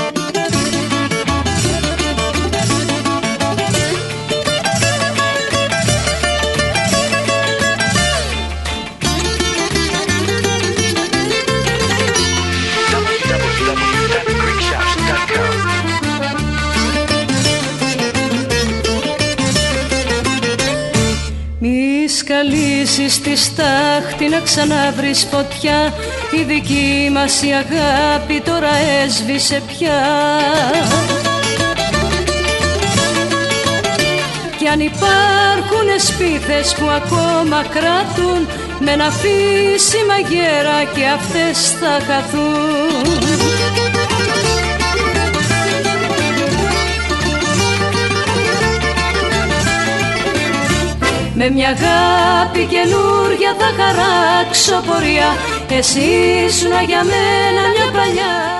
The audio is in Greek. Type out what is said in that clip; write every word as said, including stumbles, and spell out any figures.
Σκαλίσεις τη στάχτη να ξαναβρεις φωτιά. Η δική μας η αγάπη τώρα έσβησε πια. Κι αν υπάρχουν σπίθες που ακόμα κρατούν με ένα φύσιμα γέρα και αυτές θα χαθούν. Με μια αγάπη καινούρια θα χαράξω πορεία. Εσύ ήσουνα για μένα μια παλιά